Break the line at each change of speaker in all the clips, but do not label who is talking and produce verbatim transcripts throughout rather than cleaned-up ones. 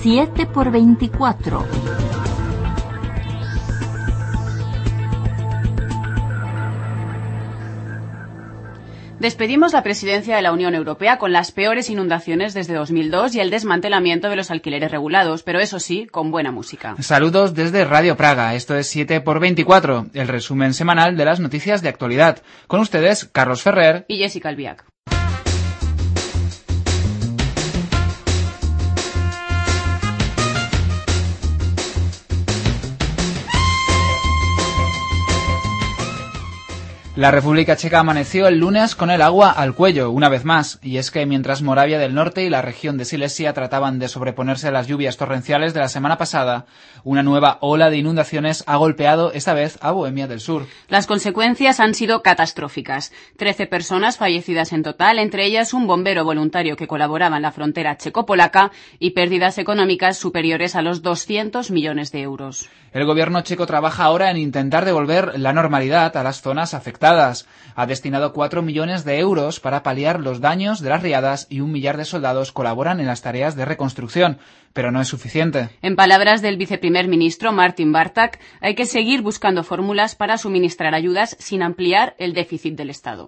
siete por veinticuatro.
Despedimos la presidencia de la Unión Europea con las peores inundaciones desde dos mil dos y el desmantelamiento de los alquileres regulados, pero eso sí, con buena música.
Saludos desde Radio Praga, esto es siete por veinticuatro, el resumen semanal de las noticias de actualidad. Con ustedes, Carlos Ferrer
y Jessica Albiac.
La República Checa amaneció el lunes con el agua al cuello, una vez más, y es que mientras Moravia del Norte y la región de Silesia trataban de sobreponerse a las lluvias torrenciales de la semana pasada, una nueva ola de inundaciones ha golpeado esta vez a Bohemia del Sur.
Las consecuencias han sido catastróficas. Trece personas fallecidas en total, entre ellas un bombero voluntario que colaboraba en la frontera checo-polaca, y pérdidas económicas superiores a los doscientos millones de euros.
El gobierno checo trabaja ahora en intentar devolver la normalidad a las zonas afectadas. Ha destinado cuatro millones de euros para paliar los daños de las riadas y un millar de soldados colaboran en las tareas de reconstrucción, pero no es suficiente.
En palabras del viceprimer ministro Martin Bartak, hay que seguir buscando fórmulas para suministrar ayudas sin ampliar el déficit del Estado.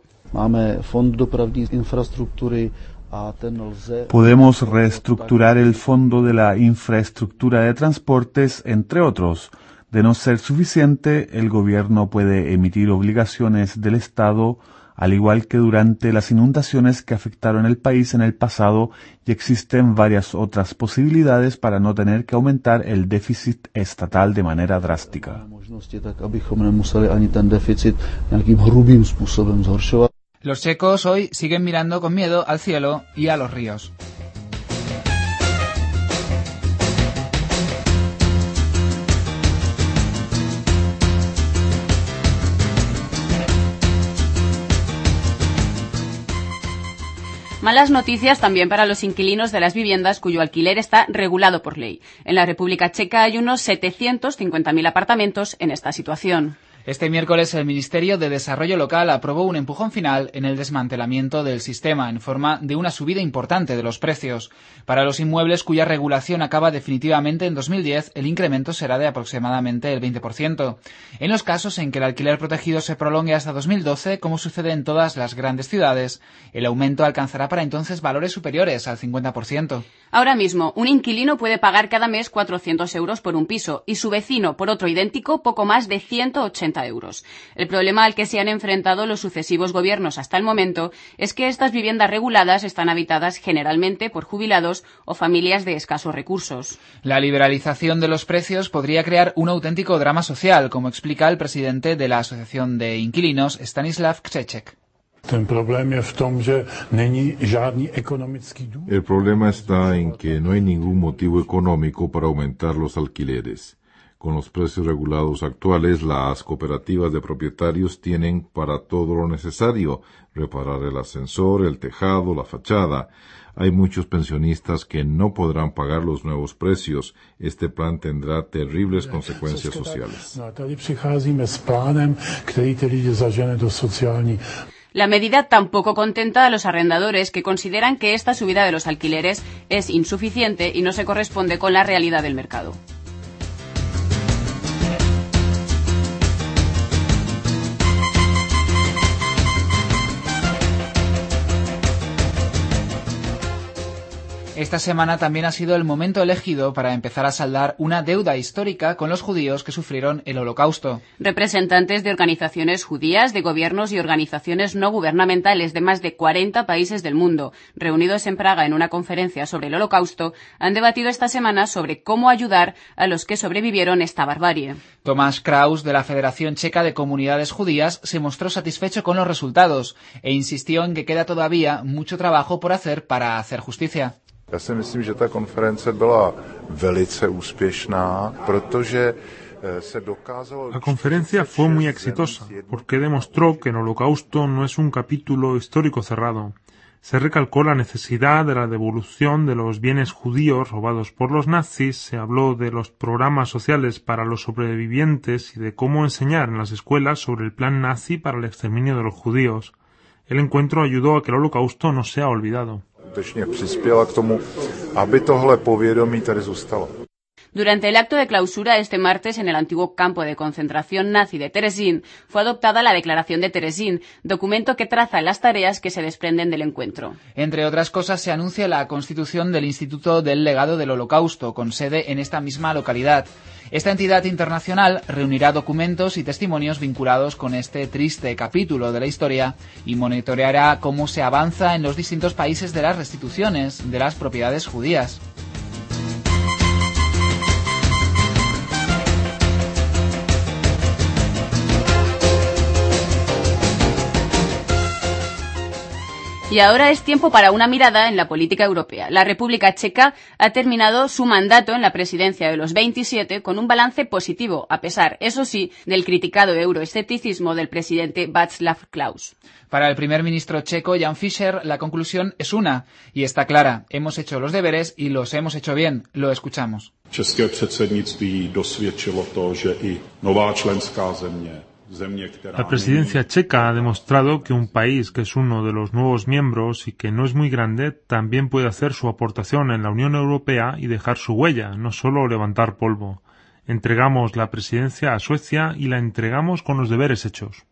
Podemos reestructurar el Fondo de la Infraestructura de Transportes, entre otros. De no ser suficiente, el gobierno puede emitir obligaciones del Estado, al igual que durante las inundaciones que afectaron el país en el pasado, y existen varias otras posibilidades para no tener que aumentar el déficit estatal de manera drástica.
Los checos hoy siguen mirando con miedo al cielo y a los ríos.
Malas noticias también para los inquilinos de las viviendas cuyo alquiler está regulado por ley. En la República Checa hay unos setecientos cincuenta mil apartamentos en esta situación.
Este miércoles el Ministerio de Desarrollo Local aprobó un empujón final en el desmantelamiento del sistema en forma de una subida importante de los precios. Para los inmuebles cuya regulación acaba definitivamente en dos mil diez, el incremento será de aproximadamente el veinte por ciento. En los casos en que el alquiler protegido se prolongue hasta dos mil doce, como sucede en todas las grandes ciudades, el aumento alcanzará para entonces valores superiores al cincuenta por ciento.
Ahora mismo, un inquilino puede pagar cada mes cuatrocientos euros por un piso y su vecino por otro idéntico poco más de ciento ochenta euros. El problema al que se han enfrentado los sucesivos gobiernos hasta el momento es que estas viviendas reguladas están habitadas generalmente por jubilados o familias de escasos recursos.
La liberalización de los precios podría crear un auténtico drama social, como explica el presidente de la Asociación de Inquilinos, Stanislav Křeček.
El problema está en que no hay ningún motivo económico para aumentar los alquileres. Con los precios regulados actuales, las cooperativas de propietarios tienen para todo lo necesario: reparar el ascensor, el tejado, la fachada. Hay muchos pensionistas que no podrán pagar los nuevos precios. Este plan tendrá terribles consecuencias sociales.
La medida tampoco contenta a los arrendadores, que consideran que esta subida de los alquileres es insuficiente y no se corresponde con la realidad del mercado.
Esta semana también ha sido el momento elegido para empezar a saldar una deuda histórica con los judíos que sufrieron el Holocausto.
Representantes de organizaciones judías, de gobiernos y organizaciones no gubernamentales de más de cuarenta países del mundo, reunidos en Praga en una conferencia sobre el Holocausto, han debatido esta semana sobre cómo ayudar a los que sobrevivieron esta barbarie.
Tomás Kraus, de la Federación Checa de Comunidades Judías, se mostró satisfecho con los resultados e insistió en que queda todavía mucho trabajo por hacer para hacer justicia.
Já si myslím, že ta konference byla velice úspěšná, protože se dokázalo...
La conferencia fue muy exitosa, porque demostró que el Holocausto no es un capítulo histórico cerrado. Se recalcó la necesidad de la devolución de los bienes judíos robados por los nazis, se habló de los programas sociales para los sobrevivientes y de cómo enseñar en las escuelas sobre el plan nazi para el exterminio de los judíos. El encuentro ayudó a que el Holocausto no sea olvidado.
Durante el acto de clausura este martes en el antiguo campo de concentración nazi de Terezín fue adoptada la Declaración de Terezín, documento que traza las tareas que se desprenden del encuentro.
Entre otras cosas, se anuncia la constitución del Instituto del Legado del Holocausto, con sede en esta misma localidad. Esta entidad internacional reunirá documentos y testimonios vinculados con este triste capítulo de la historia y monitoreará cómo se avanza en los distintos países de las restituciones de las propiedades judías.
Y ahora es tiempo para una mirada en la política europea. La República Checa ha terminado su mandato en la presidencia de los veintisiete con un balance positivo, a pesar, eso sí, del criticado euroescepticismo del presidente Václav Klaus.
Para el primer ministro checo, Jan Fischer, la conclusión es una, y está clara. Hemos hecho los deberes y los hemos hecho bien. Lo escuchamos.
České předsednictví dosvědčilo to, že i nová členská země.
La presidencia checa ha demostrado que un país que es uno de los nuevos miembros y que no es muy grande también puede hacer su aportación en la Unión Europea y dejar su huella, no solo levantar polvo. Entregamos la presidencia a Suecia y la entregamos con los deberes hechos.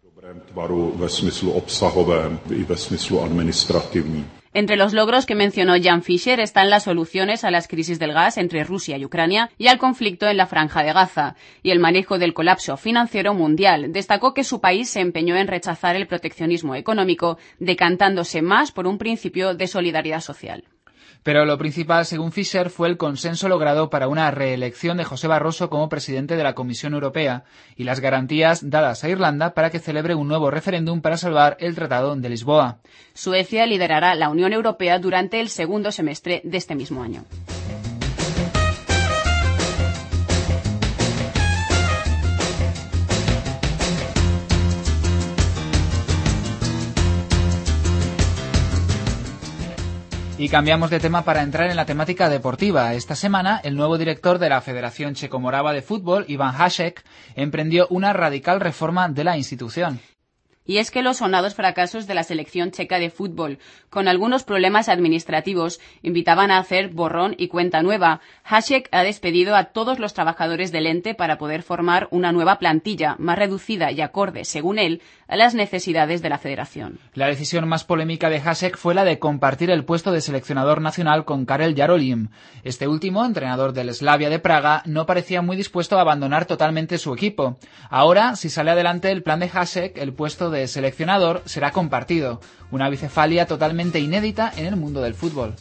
Entre los logros que mencionó Jan Fischer están las soluciones a las crisis del gas entre Rusia y Ucrania y al conflicto en la Franja de Gaza, y el manejo del colapso financiero mundial. Destacó que su país se empeñó en rechazar el proteccionismo económico, decantándose más por un principio de solidaridad social.
Pero lo principal, según Fischer, fue el consenso logrado para una reelección de José Barroso como presidente de la Comisión Europea y las garantías dadas a Irlanda para que celebre un nuevo referéndum para salvar el Tratado de Lisboa.
Suecia liderará la Unión Europea durante el segundo semestre de este mismo año.
Y cambiamos de tema para entrar en la temática deportiva. Esta semana, el nuevo director de la Federación Checomorava de Fútbol, Ivan Hašek, emprendió una radical reforma de la institución.
Y es que los sonados fracasos de la selección checa de fútbol, con algunos problemas administrativos, invitaban a hacer borrón y cuenta nueva. Hašek ha despedido a todos los trabajadores del ente para poder formar una nueva plantilla, más reducida y acorde, según él, a las necesidades de la federación.
La decisión más polémica de Hašek fue la de compartir el puesto de seleccionador nacional con Karel Jarolim. Este último, entrenador del Slavia de Praga, no parecía muy dispuesto a abandonar totalmente su equipo. Ahora, si sale adelante el plan de Hašek, el puesto de seleccionador será compartido, una bicefalia totalmente inédita en el mundo del fútbol.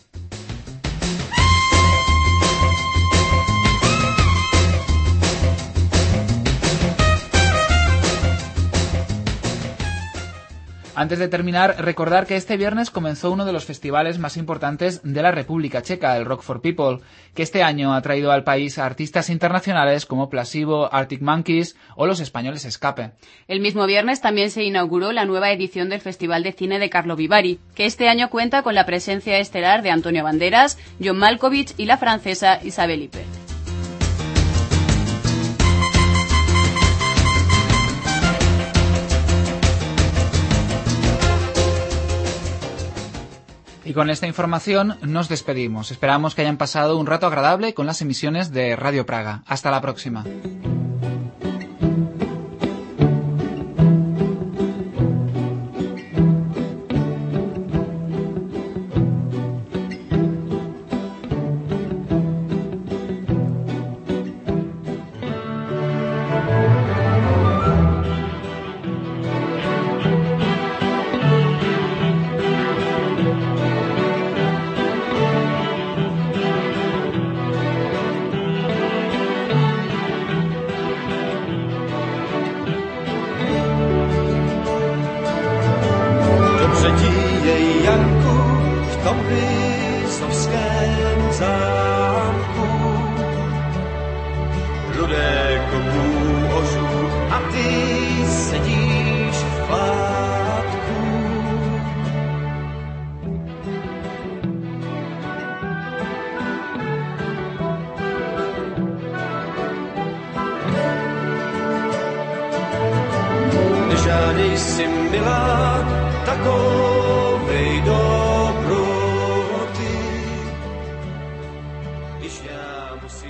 Antes de terminar, recordar que este viernes comenzó uno de los festivales más importantes de la República Checa, el Rock for People, que este año ha traído al país a artistas internacionales como Placebo, Arctic Monkeys o los españoles Escape.
El mismo viernes también se inauguró la nueva edición del Festival de Cine de Carlo Vivari, que este año cuenta con la presencia estelar de Antonio Banderas, John Malkovich y la francesa Isabelle Huppert.
Y con esta información nos despedimos. Esperamos que hayan pasado un rato agradable con las emisiones de Radio Praga. Hasta la próxima.
Nejsi milá, takovej dobrý.